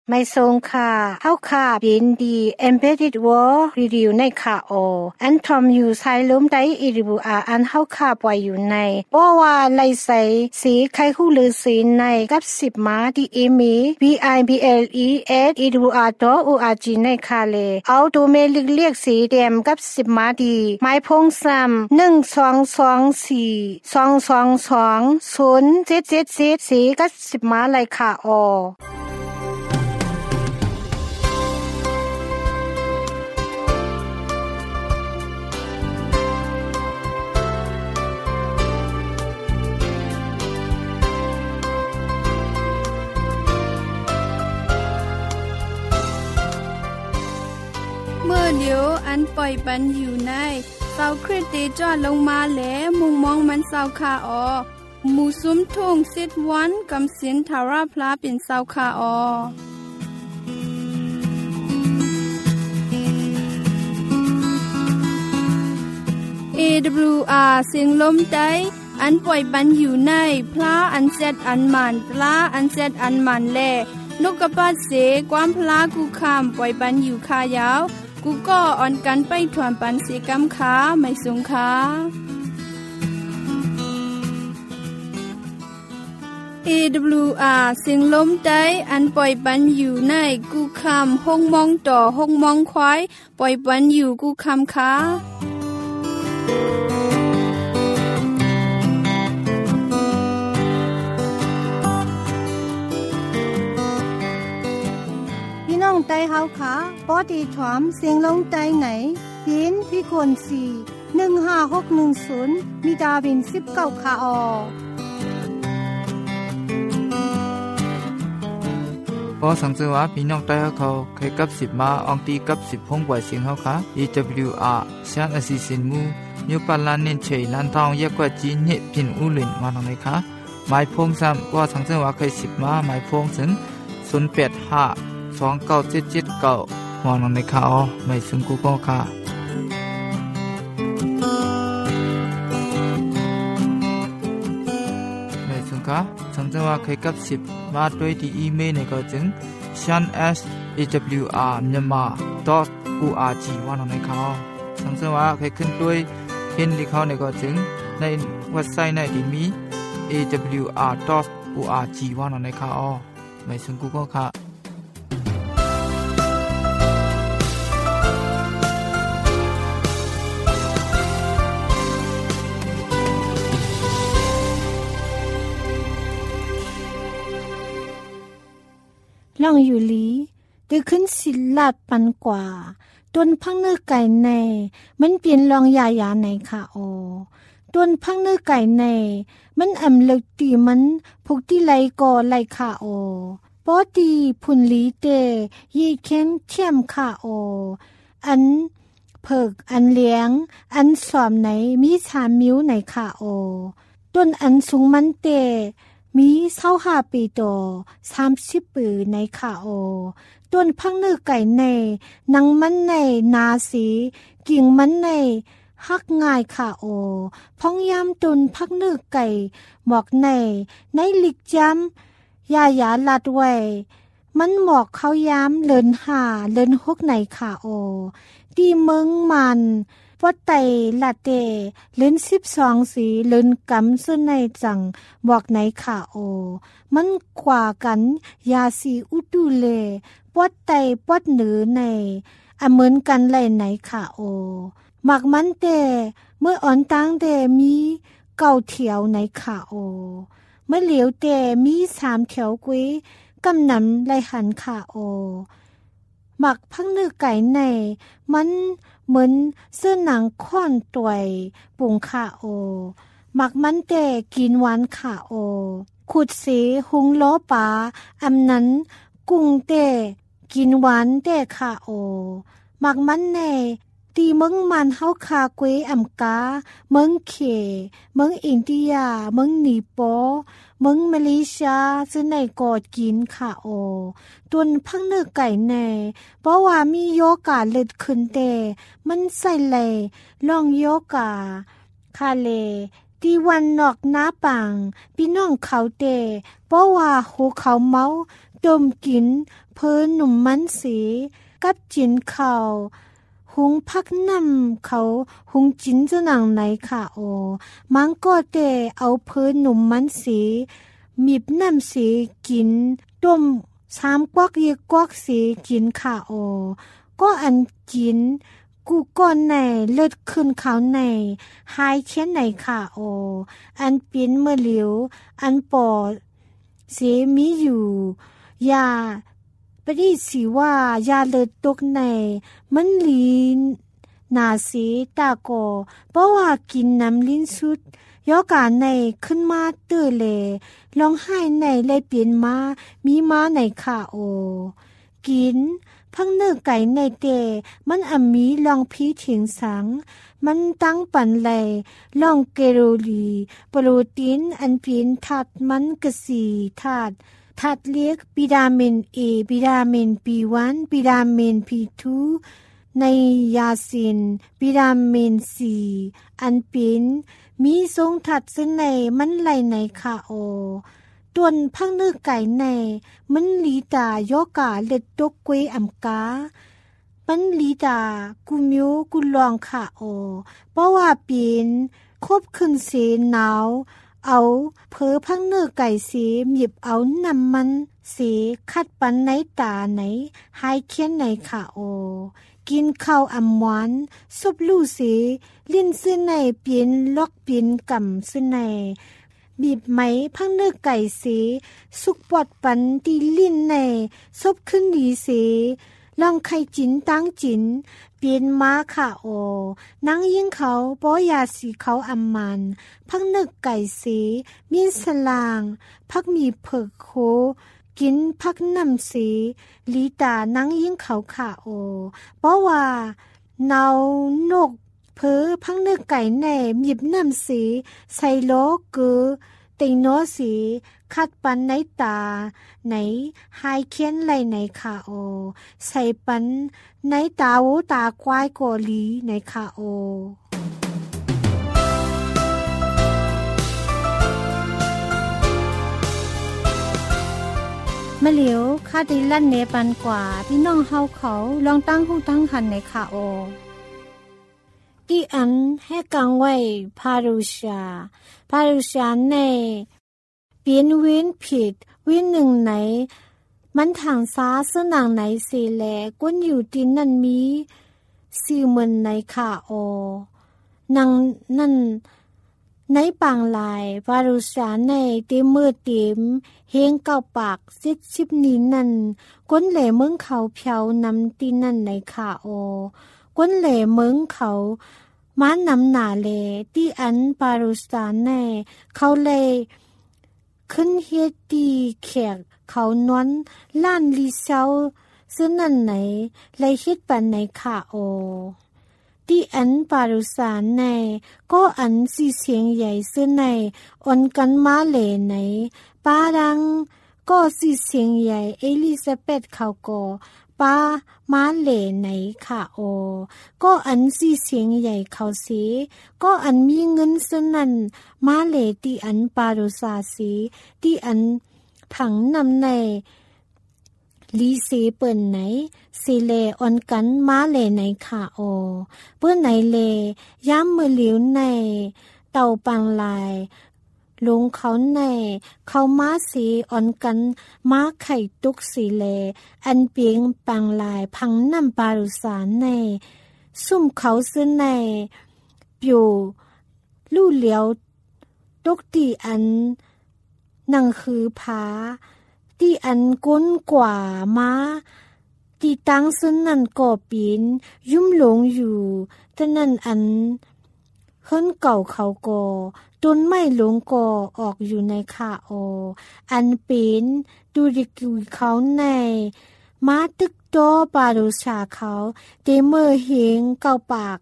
ไม่ทรงค่ะเฮาค่ะยินดี Embedded World Review ในค่ะอันทอมอยู่ใช้ล้มได้อีริบูอันเฮาค่ะปล่อยอยู่ในบ่ว่าไลใส่สีไข่ฮู้หรือสีในกับ10มาที่อีมี bibles@iribua.org ในค่ะเลเอาดูเมลิกเรียกสีแดมกับ10มาดีไม้พงซ้ำ1224 222 0777สีกับ10มาเลยค่ะเมื่อเดียวอันปล่อยปันอยู่ในเสาคริสติจอดลงมาแหลมุงมองมันเสาคาหมู่ซุ้มทุ่งซิดวันกำสินทาราพลาเป็นเสาคาAWR เสียงลมได้อันปล่อยปันอยู่ในพระอันเซตอันมันปลาอันเซตอันมันแลนกกระปาดเสกวามพลากูคำปล่อยปันอยู่คายาวกูก็อ่อนกันไปถวนปันเสกำขาไม่สูงขาAWR เสียงลมได้อันปล่อยปันอยู่ในกูคำห้องมองต่อห้องมองควายปล่อยปันอยู่กูคำขาน้องไต้เฮาค่ะปอดีถอมเสียงลงไต้ไหนยินพี่คน4 15610มีดาวิน19ค่ะพอสังเกตว่าพี่น้องไต้เขาเคยกับ10มาอองตีกับ10พงกว่าเสียงเฮาค่ะ EWR เสียงอสิสินมูนิวปาลานเน้นเฉยลันทองแยกกว่าจีนเนพินอุลินมาตรงไหนคะหมายพงซ้ำว่าสังเกตว่าเคย10มาหมายพงถึง0852977มองลงในข่าวไม่ซึ่งกูก็ค่ะไม่ซึ่งค่ะสังเกตว่าเคยกับ10มาด้วยที่อีเมลในก็จึง shan@awr.myanmar.org ว่าลงในข่าวสังเกตว่าเคยขึ้นด้วยเห็นที่เขาในก็จึงในเว็บไซต์ในที่มี awr.org ว่าลงในข่าวไม่ซึ่งกูก็ค่ะล่องอยู่ลีได้ขึ้นศิลาดปันกว่าต้นพังเนื้อไก่ในมันเปลี่ยนลองยายาในค่ะต้นพังเนื้อไก่ในมันอำเลึกตีมันพุกที่ไหลก่อไหลค่ะปอตีพุนลีเตยีเค้นเทียมค่ะอันเพิกอันเลี้ยงอันสอมไหนมี3มิ้วไหนค่ะต้นอันสูงมันเตมี25ปีต่อ30ปีในค่ะต้นพังเนื้อไก่ในนังมันในนาสีกิ่งมันในฮักง่ายค่ะพ้องยามต้นพักเนื้อไก่หมอกในลิกจำยาลัดไว้มันหมอกเขายามเลิน5เลิน6ในค่ะดีเมืองมันวัดไตละเตเล่น12สีเล่นกำซึ่งในจังบอกไหนค่ะมันกว่ากันยาสีอุดูเลวัดไตวัดเหนือในเหมือนกันเลยไหนค่ะหมักมันเตเมื่ออ่อนตังเตมีเก่าเถียวไหนค่ะเมื่อเหลียวเตมี3แถวกุ้ยกำนำไหลหันค่ะหมักพังเนื้อไก่ในมันเหมือนเสื้อหนังค่อนตวยปุงค่ะหมักมันเตกินหวานค่ะขุดสีหุงล้อปลาอำนั้นกุ้งเตกินหวานเตค่ะหมักมันในตีเมืองมันเฮาคากวยอำกาเมืองเขเมืองอินเดียเมืองนีโปเมืองมาเลเซียซึ่งในกอดกินค่ะต้นพังเนื้อไก่ในเพราะว่ามีโยกาเลิดขึ้นเตมันใส่เลยลองโยกาคาเลตีวันนอกหน้าปังพี่น้องเขาเตเพราะว่าหูเขาเมาต้มกินเพอหนุ่มมันสีกับจินข้าวหุงพักน้ำเขาหุงจินจะหนังไหนค่ะโอมังก็แต่เอาเพอหนุ่มมันสีมีบน้ำสีกินต้ม3 กวักเยกวักสีกินค่ะโอก็อันกินกูก้อนในเลือดขึ้นเขาในหายเช่นไหนค่ะโออันเป็นเมื่อเหลียวอันปอเสียมีอยู่ยาปริสีว่ายาเลือดตกในมันลีนาสีตาโกเพราะว่ากินน้ำลิ้นสุดยอกาในขึ้นมาเตื้อเลร้องไห้ในเลยเปลี่ยนมามีมาในค่ะโอกินพังเนื้อไก่ในเตมันอมีลองพีถิงสังมันตั้งปันเลยลองเกโรลีโปรตีนอันเป็นธาตุมันกะสีธาตุเล็กวิตามิน A วิตามิน B1 วิตามิน B2 ในยาซินวิตามิน C อันเป็นมีทรงถัดซึ่งในมันไหลในค่ะโอตวนพังเนื้อไก่ในมันลีตายอกาเล็ดตกกวยอำกามันลีตากูมิวกูลองค่ะโอเพราะว่าเป็นคบขึ้นเสหนาวเอาเพอพังเนื้อไก่เสีหยิบเอาน้ำมันเสีคัดปันในตาไหนหายเคียนในค่ะโอกินข้าวอ่ำหวานซุปลู่สีลิ้นซื้อในเปลี่ยนล็อกเปลี่ยนกำซื้อในบีบไหมพังเนื้อไก่สีสุกปอดปันตีลิ้นในซบขึ้นดีสีลองไข่จินตั้งจินเปลี่ยนม้าค่ะโอนังยิ่งเขาปอยาสีเขาอำมันพังเนื้อไก่สีมีสลางพักมีเผือกโคกินพักน้ำสีลีตานังยิ่งเขาค่ะโอเพราะว่าเนานกเพอพังเนื้อไก่แน่หยิบน้ำสีใส่โลกือติงโนสีคัดปันในตาไหนหายเคียนไหลในค่ะโอใส่ปันในตาหูตาควายกอลีในค่ะโอมะเหลียวคาดิลั่นเนปันกว่าพี่น้องเฮาเขาลองตั้งหูตั้งหันในค่ะโอที่อันให้กังไว้พารุชาในเปลี่ยนเว้นผิดวินหนึ่งไหนมันทางซ้าซึ่งนางไหนเสแลก้นอยู่ที่นั่นมีสื่อเหมือนในค่ะโอนางนั่นในปางลายพารุชาในเต็มมือเต็มเฮงเก้าปาก70นี้นั่นก้นแหล่เมืองเขาเพียวนำที่นั่นในค่ะโอก้นเหล่เมืองเขาม้านำหนาเลที่อันปารุสตานแน่เขาเลยขึ้นเฮตีแขกเขานวนล้านลีเซาซึ่งนั่นไหนเลยคิดปันในค่ะโอที่อันปารุสานในก็อันสีเสียงใหญ่ซึ่งในอ่อนกันมาเลไหนปาดังก็สีเสียงใหญ่เอลิซาเบธเขาก็ป้ามาเหล่ไหนค่ะโอก็อันสีเสียงใหญ่เขาสีก็อันมีเงินสนั่นมาเหล่ที่อันปารุสาสีที่อันผังนำในลีเสเปิ่นไหนสีเลอ่อนกันมาเหล่ไหนค่ะโอเปิ้นไหนเลย้ำมือเหลียวในเต่าปังลายลงเขาในเขาม้าสีอ่อนกันม้าไข่ตุกสีเลอันเปียงปังลายพังน้ำปารุสานในซุ่มเขาซื้อในอยู่ลู่เหลียวตุกตีอันนังคือผาที่อันก้นกว่าม้าที่ตั้งซึ่งนั่นก่อปีนยุ่มหลงอยู่แต่นั่นอันเฮิรนเก่าเขาก่อต้นไม้หลงก่อออกอยู่ในค่ะโออันเป็นดูดิกุยเขาในมาตึกโตปารุชาเขาเตเมอเฮงเก่าปาก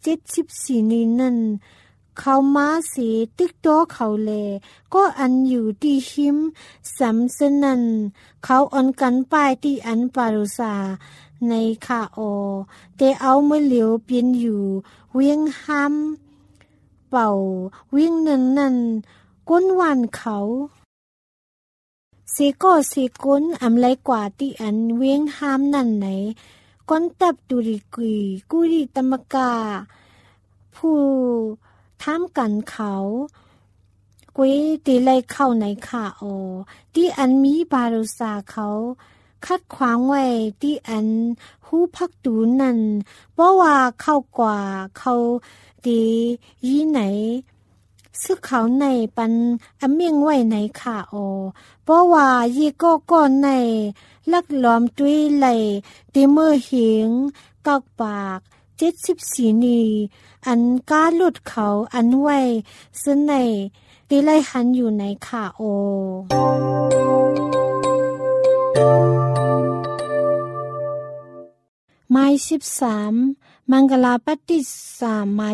74นี้นั่นเขามาสีตึกโตเขาเลก็อันอยู่ที่หิมสำสนันเขาอ่อนกันป้ายที่อันปารุชาในค่ะโอเตเอาเมื่อเหลียวเปลี่ยนอยู่เวียงห้ำเป่าวิ่งนั่นก้นวันเขาเสก็เสกุนอำไลกว่าที่อันเวียงห้ามนั่นไหนก้นตับตุริกุยกุริตมกาผู้ท้ามกันเขากุยตีไลเข้าในขาโอที่อันมีบารุษาเขาคัดขวางไว้ที่อันหูพักตูนั่นเพราะว่าเข้ากว่าเขาดียีไหนซึกเขาในปันอเมียงไว้ในขาโอเพราะว่ายีก็ก้อนในลักล้อมด้วยไหลตีมือหิงกักปาก74นีอันก้าหลุดเขาอันไว้ซึ่งในตีไลหันอยู่ในขาโอไม้13มังกลาปฏิ3ไม้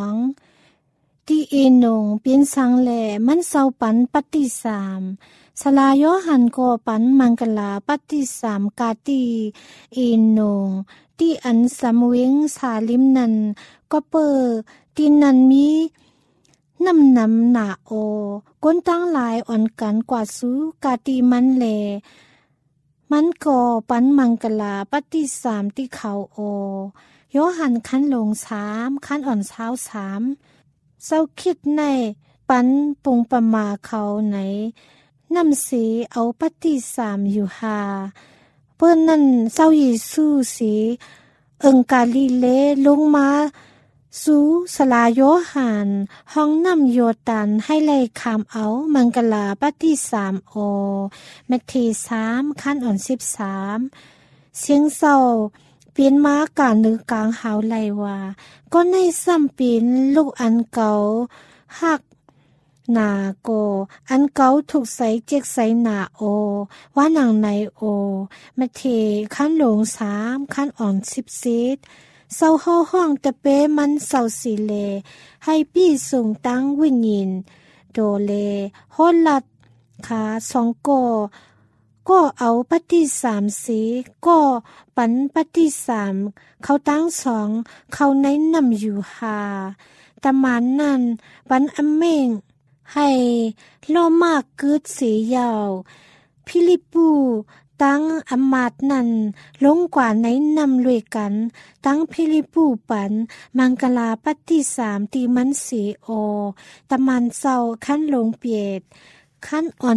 2ที่เอนงเปลี่ยนสังแลมันเศร้าปันปฏิ3สลาโยหันโกปันมังกลาปฏิ3กาตีเอนงที่อันสำเวงสาลิมนันก็เปิที่นันมีน้ำหนาโอก้นตั้งหลายอ่อนกันกว่าสู้กาตีมันแลมันก็ปันมังกลาปฏิ3ที่เขาโอโยหันคันลง3คันอ่อนเช้า3เศร้าคิดในปันปุงประมาเขาไหนนำสีเอาปฏิ3อยู่หาเปิ้นนั่นเศร้ายิสู้สีกาลีเลลงมาสู้สลาโยหันห้องน้ำโยตันให้ไล่คามเอามังกลาปฏิ3โอเมธี3คันอ่อน13เสียงเศร้าเปลี่ยนมากานึกกลางหาวไหลว่าก็ในซ้ำปีนลูกอันเก่าหักหนาโกอันเก่าถูกใส่เจ็กใส่หนาโอว่าหนังในโอเมธีคันหลง3คันอ่อน14เศร้าห้องตะเปมันเศร้าสีเลให้พี่ส่งตั้งวิญญาณโดเลโหลัดขา2ก็เอาปฏิ3สีก็ปันปฏิ3เขาตั้ง2เขาในนำอยู่หาตะมันนั่นปันอเมงให้โลมากกึดสียาวพิลิปูตั้งอมาตนั่นลงกว่าในนำรวยกันตั้งพิลิปูปันมังกลาปฏิ3ตีมันสีโอตะมันเศร้าขั้นลงเปียดขั้นอ่อน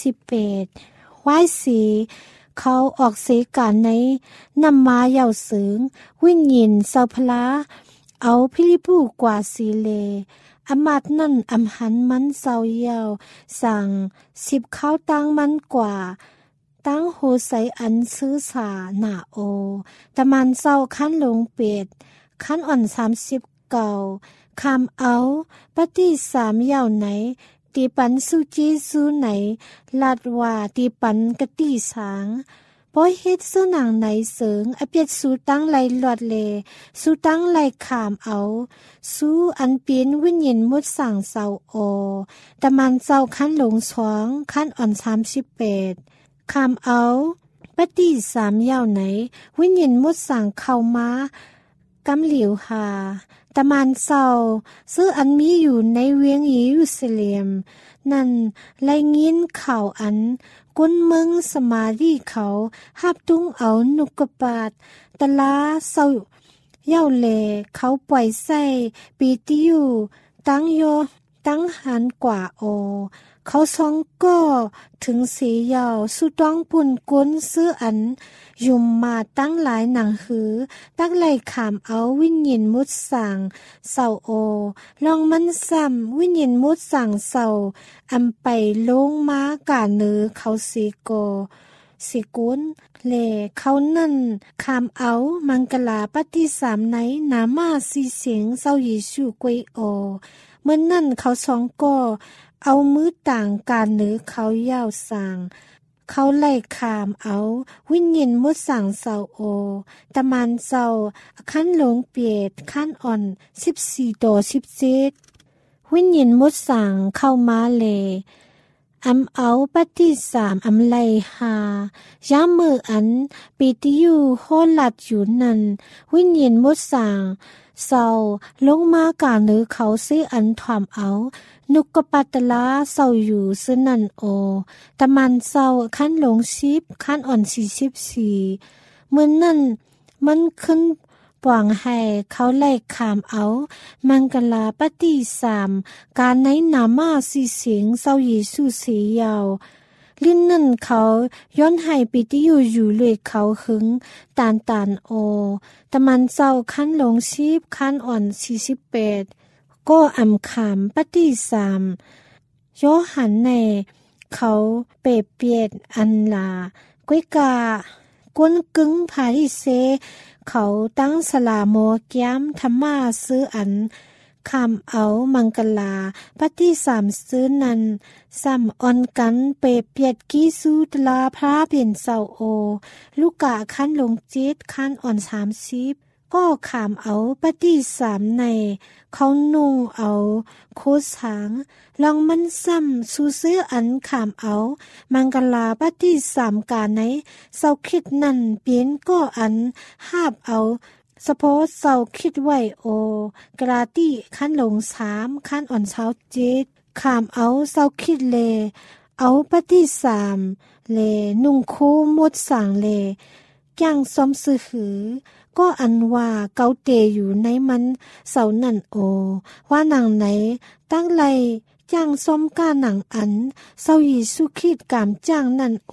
38ไว้สีเขาออกเสกาในนำมาเยาวสึงวิญญินเศร้าพลาเอาพิลิปูกว่าสีเลอมาตนั่นอำหันมันเศร้าเยาวสั่ง10เข้าตั้งมันกว่าตั้งโหใสอันซื้อสาหนาโอตะมันเศร้าขั้นลงเป็ดขั้นอ่อน30เก่าคำเอาปฏิ3ยาวไหนตีปันสุจีสูไหนลาดว่าตีปันกะตีสางพอเฮ็ดสู้หนังไหนเสริงอเปียดสู้ตั้งไหลหลอดเลสู้ตั้งไหลขามเอาสู้อันเปลี่ยนวิญญาณมุดสั่งเศร้าโอตะมันเศร้าขั้นหลง2ขั้นอ่อน38คำเอาปฏิ3ยาวไหนวิญญาณมุดสั่งเข้ามากำเหลียวหาตะมันเศร้าซื้ออันมีอยู่ในเวียงเยรูซาเล็มนั่นไล่ยินข่าวอันกุนเมืองสมารีเขาหับตุ้งเอานุกบาทตะลาเศร้าเย้าเลเขาปล่อยใส่ปีติอยู่ตั้งโยตั้งหันกว่าโอเขา2ก็ถึงสียาวสุต้องปุ่นกุนซื้ออันยุ่มมาตั้งหลายหนังหือตั้งไหลขามเอาวิญญาณมุดสั่งเศร้าโอลองมันซ้ำวิญญาณมุดสั่งเศร้าอำไปลงมากาเนือเขาสีโกสิกุนเลเขานั่นขามเอามังกลาปฏิ3ในนามาสีเสียงเศร้ายิชูกวยโอเมื่อนั่นเขา2ก็เอามือต่างการเนือเขายาวสั่งเขาไล่ขามเอาวิญญาณมุดสั่งเศร้าโอตะมันเศร้าขั้นหลงเปียดขั้นอ่อน14ต่อ17วิญญาณมุดสั่งเข้ามาเลอำเอาปฏิสามอำไลหายามมืออันปิติอยู่โหลัดอยู่นั่นวิญญาณมุดสางเศร้าลงมากาเนือเขาซื้ออันถวามเอานุกกปัตลาเศร้าอยู่ซึ่งนั่นโอตะมันเศร้าขั้นหลงชิบขั้นอ่อน44เมื่อนั่นมันขึ้นปวงให้เขาไล่ขามเอามังกลาปฏิสามการในนามาสีเสียงเศร้าเยซูเสียยาวลิ้นนั่นเขาย้อนให้ปิติอยู่เลยเขาหึงตานโอตะมันเศร้าขั้นหลงชีพขั้นอ่อน48ก็อำขามปฏิสามโยหันในเขาเปรเปียดอันลากวยกากวนกึ่งพาริเซเขาตั้งสลาโมแก้มธรรมาซื้ออันคำเอามังกลาปฏิสามซื้อนั้นซ้ำอ่อนกันเปรเปียดกีสูตลาพระเปลี่ยนเศร้าโอลูกกะขั้นลง7ขั้นอ่อน30ก็ขามเอาปฏิสามในเขานุ่งเอาโคสางลองมันซ้ำสู้ซื้ออันขามเอามังกลาปฏิสามกาในเศร้าคิดนั่นเปลี่ยนก็อันหาบเอาสะโพสเศร้าคิดไว้โอกราติขั้นลง3ขั้นอ่อน7ขามเอาเศร้าคิดเลเอาปฏิสามเลนุ่งคู่มดสางเลย่างซ้อมซื้อหือก็อันว่าเกาเตอยู่ในมันเสานั่นโอว่าหนังไหนตั้งไลจ้างซ้อมก้าหนังอันเศร้ายีสุขีดกามจ้างนั่นโอ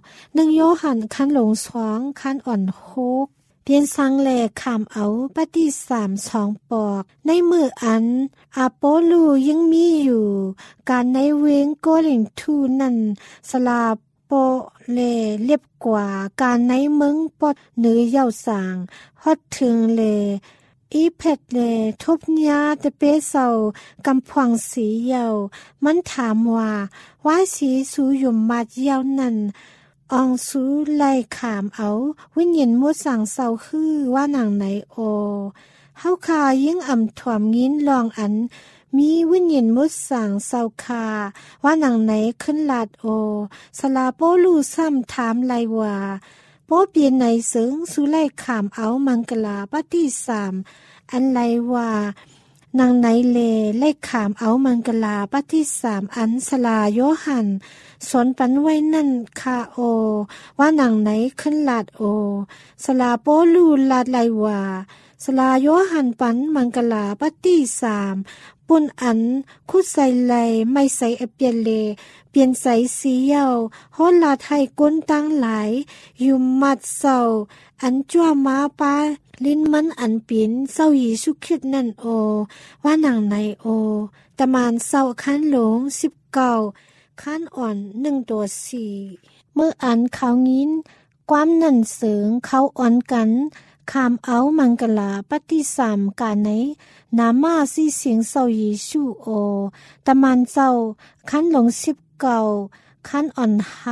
1โยหันคันหลง2คันอ่อน6เพียนสังแลขามเอาปฏิสาม2ปอกในมืออันอาโปลูยังมีอยู่การในเวงโกลิงทูนั่นสลาโปเลเรียบกว่าการในเมืองปอดเนื้อเย่าสางฮอดถึงเลอีเพดเลทุบญาตะเปเศร้ากำพวงสีเยามันถามว่าสีสูยุมมัดเยานั่นอองสูไล่ขามเอาวิญญาณมุดสั่งเศร้าคือว่าหนังไหนโอเฮาคายิ่งอ่ำถ่วมงิ้นลองอันมีวิญญาณมุดสั่งเศร้าคาว่าหนังไหนขึ้นลาดโอสลาโปลูซ้ำถามไลว่าโปเปลี่ยนไหนซึ่งสุไลขามเอามังกลาปฏิสามอันไลว่านางไหนเลไล่ขามเอามังกลาปฏิสามอันสลาโยหันสอนปันไว้นั่นคาโอว่านางไหนขึ้นลาดโอสลาโปลูลาดไลว่าสลาโยหันปันมังกลาปฏิสามปุ่นอันคุดใส่ไลไม่ใส่เปลี่ยนเลเปลี่ยนใส่สีเยาฮอลาไทยก้นตั้งหลายยุมมัดเศร้าอันจั่วมาปาลิ้นมันอันปิ่นเศร้ายีสุขิดนั่นโอว่าหนังในโอตะมานเศร้าขั้นหลง19ขั้นอ่อน1ตัว4เมื่ออันเขางิ้นความนั่นเสริงเขาอ่อนกันขามเอามังกลาปฏิสามกาในนามาสีเสียงเศร้าเยซูโอตะมันเศร้าขั้นหลง19ขั้นอ่อน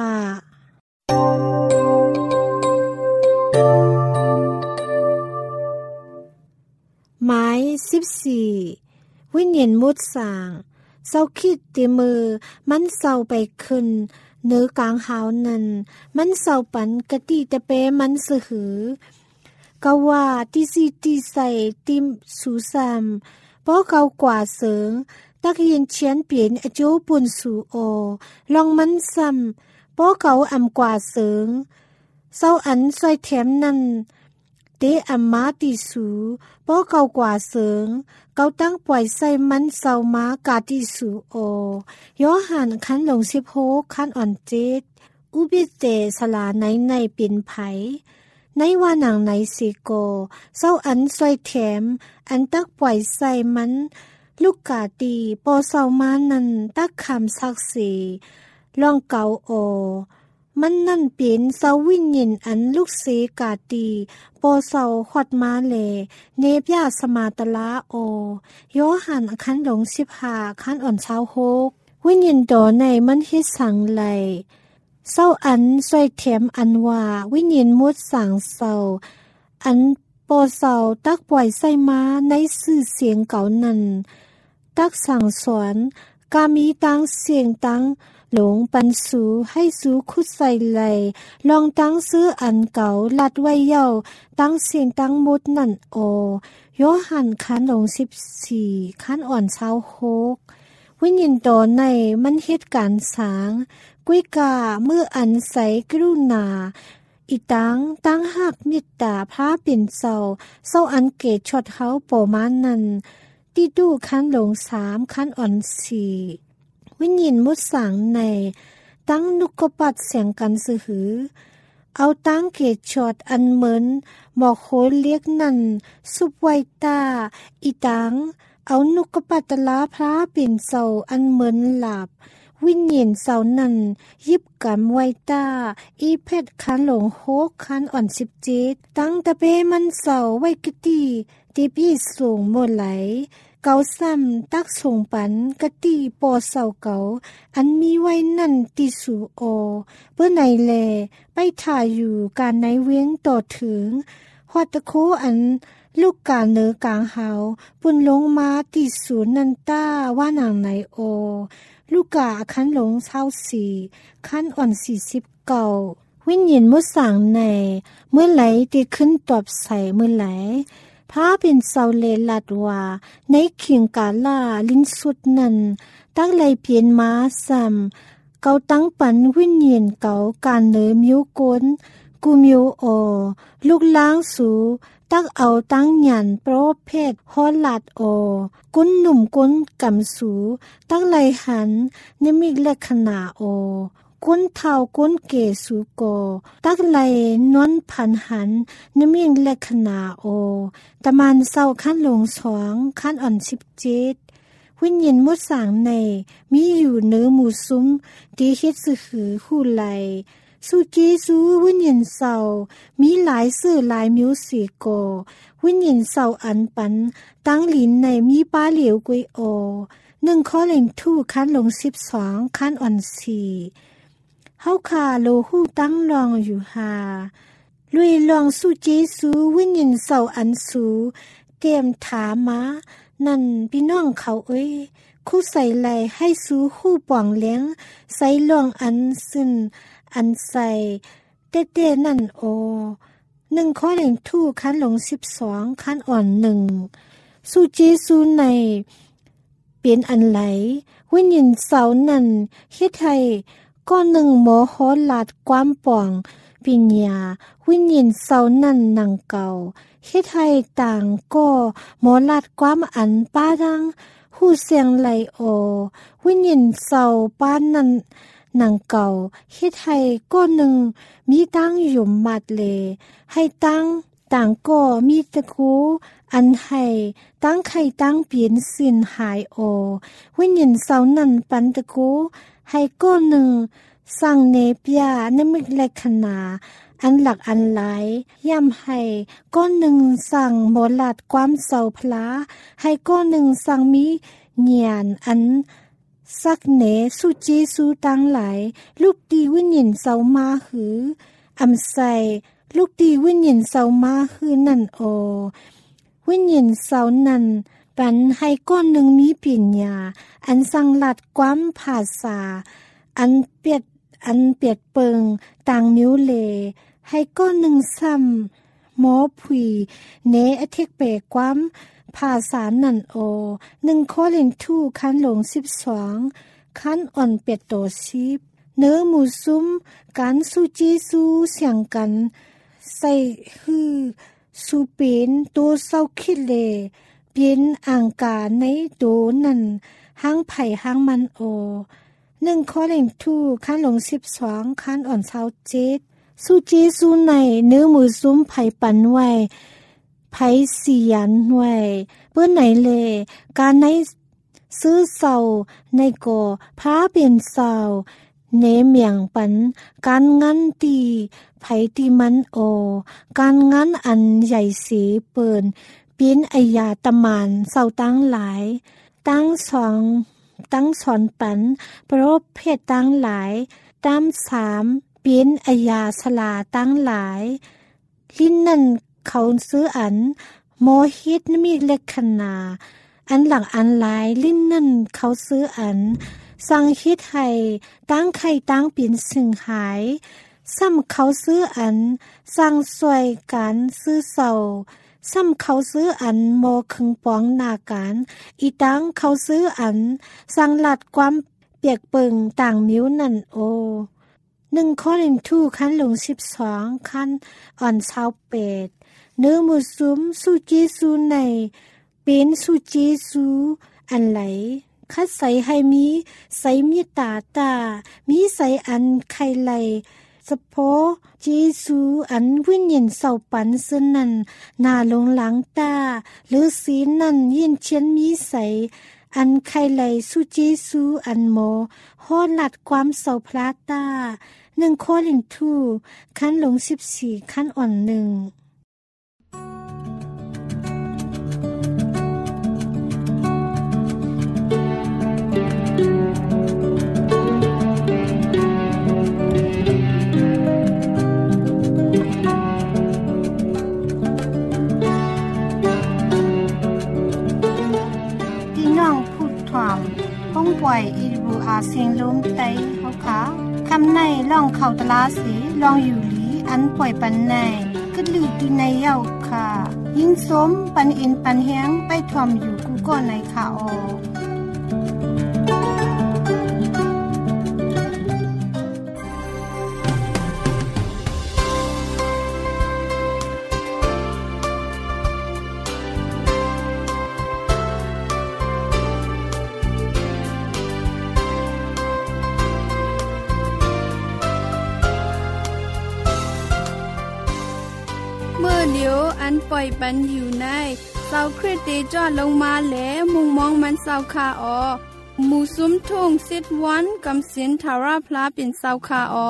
5หมาย14วิญญาณมุดสางเศร้าคิดติมือมันเศร้าไปขึ้นเนื้อกลางหาวนั้นมันเศร้าปันกะติตะเปมันสะหือกะว่าติสิติใส่ติมสูซามป้อเกากว่าเสิงตักเย็นเชียนเปลี่ยนอโจปุ่นสูโอลองมันซ้ำป้อเกาอำกว่าเสิงเศร้าอันซอยแถมนั่นเตอัมมาติสูป้อเกากว่าเสิงเกาตั้งปล่อยใส่มันเศร้ามากาติสูโอยอหันคันหลง16คันอ่อน7อุบิเตสลาในเป็นไผในว่าหนังไหนสิโกเศร้าอันซอยแถมอันตักปล่อยใส่มันลูกกาตีปอเศร้ามานั่นตักคำศักดิ์สิลองเกาโอมันนั่นเป็นเศร้าวิญญาณอันลูกเสกาตีปอเศร้าขอดมาเลเนบยาสมาตลาโอโยหันคันหลง15คันอ่อน26วิญญาณโดในมันเฮ็ดสังไลเศร้าอันซอยแถมอันว่าวิญญาณมุดสางเศร้าอันปอเศร้าตักปล่อยใส่มาในสื่อเสียงเก่านั้นตักสั่งสอนกามีตังเสียงตังหลงปันสูให้สูคุดใส่ไหลลองตั้งซื้ออันเก่าลัดไว้เย้าตั้งเสียงตั้งมุดนั่นโอโยหันขันหลง14ขันอ่อน26วิญญาณตอนในมันเหตุการณ์สางกุ้ยกาเมื่ออันใสกรุณาอีตั้งหักมิตตาพระเป็นเศร้าอันเกตชดเฮาโปมานันติดูขันหลง3ขันอ่อน4วิญญาณมุดสางในตั้งนุกปัดเสียงกันสือหือเอาตั้งเกตชดอันเหมือนหมอกโคเรียกนั่นสุบไวตาอีตั้งเอานุกปัตลาพระเป็นเศร้าอันเหมือนหลับวิญญาณเศร้านั้นยิบกำไวตาอีเพชรขันหลง6ขันอ่อน17ตั้งตะเปมันเศร้าไว้กะตีตีพี่สูงหมดไหลเกาซ้ำตักส่งปันกะตีปอเศร้าเกาอันมีไว้นั่นติสูโอเพื่อไหนแลไปถ่ายอยู่การในเวียงต่อถึงฮอดตะโคอันลูกกาเนอกลางเฮาปุ่นลงมาติสูนันต้าว่านางไหนโอลูกกาขันหลง24ขันอ่อน49วิญญาณมุสางในเมื่อไหลติขึ้นตอบใส่เมื่อไหลพระเป็นเศร้าเลลัดว่าในเขียงกาลาลิ้นสุดนั้นตั้งไหลเปลี่ยนมาซ้ำเกาตั้งปันวิญญาณเกาการเนอมิวกนกูมิวโอลูกล้างสูตักเอาตั้งหยันโปรเพศฮอลัดโอกุนหนุ่มกุนกำสูตักไหลหันนิมิกเลขนาโอกุนเท่ากุนเกสูโกตักไหลนวนพันหันนิมิกเลขนาโอตะมันเศร้าขั้นหลง2ขั้นอ่อน17วิญญาณมุดสางในมีอยู่เนื้อหมู่ซุ้มตีเฮ็ดสือคู่ไหลสุจีสูวิญญาณเศร้ามีหลายสื่อหลายมิวสิโกวิญญาณเศร้าอันปันตั้งหลินในมีป้าเหลียวกุยโอ1ข้อเล่งทู่คันลง12คันอ่อน4เฮาคาโลหูตั้งลองอยู่หาลุยลองสุจีสูวิญญาณเศร้าอันสูเตรียมถามมานั่นพี่น้องเขาเอ้ยคู่ใส่ไหลให้สูคู่ป่องเลี้ยงใส่ลองอันซึ่นอันใส่เต้ๆนั่นโอ1ข้อเล่งทู่คันหลง12คันอ่อน1สุจีสูในเปลี่ยนอันไหลวิญญาณเสานั่นเฮ็ดให้ก้อน1หมอฮอลาดความป่องปิญญาวิญญาณเสานั่นหนังเก่าเฮ็ดให้ต่างก็หมอลาดความอันป้าดังหูเสียงไหลโอวิญญาณเสาป้านั่นหนังเก่าเฮ็ดให้ก้อน1มีตั้งอยู่มัดเลให้ตั้งต่างก็มีตะคูอันให้ตั้งไข่ตั้งเปลี่ยนสินหายโอวิญญาณเสานั่นปันตะคูให้ก้อน1สั่งเนปยานมิกเลขนาอันหลักอันหลายย่ำให้ก้อน1สั่งหมอลาดความเศร้าพลาให้ก้อน1สั่งมีเหียนอันสักเนสุจีสูตั้งหลายลูกดีวิญญาณเศร้ามาหืออำใส่ลูกดีวิญญาณเศร้ามาหือนั่นโอวิญญาณเศร้านั่นปันให้ก้อน1มีปัญญาอันสั่งลัดความภาษาอันเปียดเปิงต่างนิ้วเลให้ก้อน1ซ้ำหมอผุยเนอเทกเปความภาษานั่นโอ1ข้อเล่งทู่คันหลง12คันอ่อนเป็ดโต10เนื้อหมูซุ้มการสุจีสูเสียงกันใส่ฮือสูเป็นตัวเศร้าคิดเลเป็นอ่างกาในโดนั่นหางไผ่หางมันโอ1ข้อเล่งทู่คันหลง12คันอ่อน27สุจีสูในเนื้อหมูซุ้มไผ่ปันไว้ไผเสียนไว้เปิ้นไหนเลการในซื้อเศร้าในก่อพระเป็นเศร้าเนเมียงปันการงั้นตีไผตีมันโอการงั้นอันใหญ่สีเปิ้นเป็นอัยยาตมานเศร้าตั้งหลายตั้งสอนปันโปรเพศตั้งหลายตาม3เป็นอัยยาสลาตั้งหลายลิ้นนั่นเขาซื้ออันโมฮิตมีเลขนาอันหลังอันหลายลิ้นนั่นเขาซื้ออันสั่งคิดให้ตั้งไข่ตั้งเป็นสึงหายซ้ำเขาซื้ออันสั่งสวยการซื้อเศร้าซ้ำเขาซื้ออันโมคึงปองหน้าการอีตั้งเขาซื้ออันสั่งลัดความเปียกเปิงต่างมิ้วนั่นโอ1 โครินธ์ขั้นลง12ขั้นอ่อน28เนื้อมุสุมสุจีสูในเป็นสุจีสูอันไหลคัดใส่ให้มีใส่มีตามีใส่อันไข่ไหลสะโพจีสูอันวิญญาณเศร้าปันซึ่งนั้นนาลงหลังตาหรือสีนั้นยินเชียนมีใส่อันไข่ไหลสุจีสูอันโมโหลัดความเศร้าพลาตา1 โครินธ์ขั้นลง14ขั้นอ่อน1ป้องป่วยอีรูอาเสียงลมไตเขาขาคำในล่องเขาตลาสีลองอยู่หลีอันป่วยปันในกึดลือตีในเย้าค่ะยิ่งสมปันอินปันแห้งไปทอมอยู่กูก็ในขาอเดี๋ยวอันปล่อยปันอยู่ในเสาคริสเตจอดลงมาแล้วมุงมองมันเสาคาอหมู่ซุ้มทุ่งซิดวันกำสินทาราพลาเป็นเสาคาอ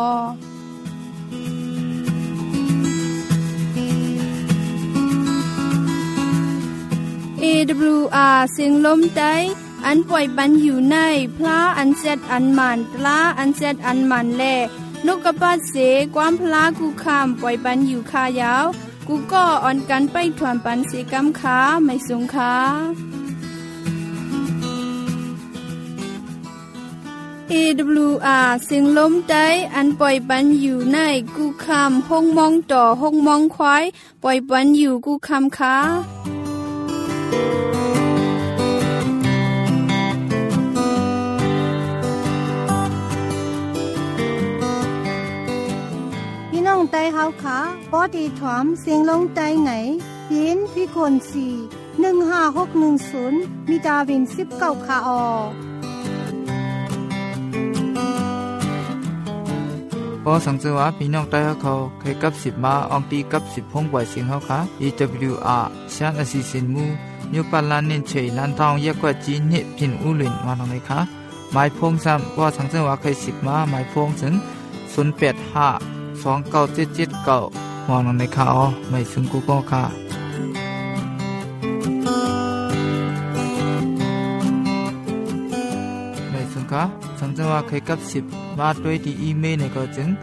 AWR เสียงลมใจอันปล่อยปันอยู่ในพลาอันเซตอันมันตลาอันเซตอันมันแลนกกระปาดเสความพลากูคามปล่อยปันอยู่คายาวกูก็อ่อนกันไปถวนปันสีกำขาไม่สงขาAWR เสียงลมใจอันปล่อยปันอยู่ในกูคามห้องมองต่อห้องมองควายปล่อยปันอยู่กูคามขาน้องไตเฮาขาปอดีถอมเสียงลงไตไหนยินพี่คน4156110มีดาวิน19ขาออพอสังเกตว่าพี่น้องไต้เขาเคยกับ10มาอองตีกับ10พงกว่าเสียงเฮาค่ะ EWR ชานอสิสินมูนิวปาลานนินเชยลันทองยะกว่าจีนิพินอุลินมาตรงไหนคะหมายพงซ้ำว่าสังเกตว่าเคย10มาหมายพงถึง085297779มองในข่าวไม่ซึ่งกูก็ค่ะไม่ซึ่งค่ะสังเกตว่าเคยกับ10มาด้วยที่อีเมลในก็จึง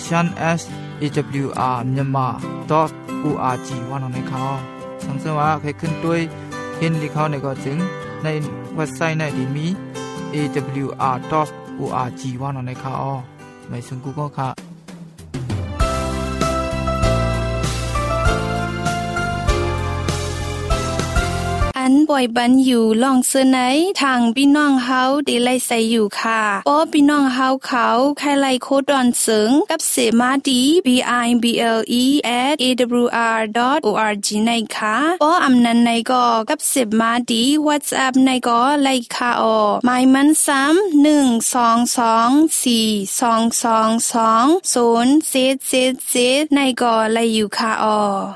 shan@awr.myanmar.org ว่าในข่าวสังเกตว่าเคยขึ้นด้วยเห็นที่เขาในก็จึงในเว็บไซต์ในที่มี awr.org ว่าในข่าวไม่ซึ่งกูก็ค่ะอันป่อยบันอยู่ลองเสนอทางพี่น้องเฮาได้ไล่ใส่อยู่ค่ะป้อพี่น้องเฮาเขาใครไล่โคดอนเสงกับเสมาดี bible@awr.org ในค่ะป้ออำนันในก็กับเสมาดี WhatsApp ในก็ไล่ค่ะออหมายมันซ้ำ12242222077ในก็ไล่อยู่ค่ะออ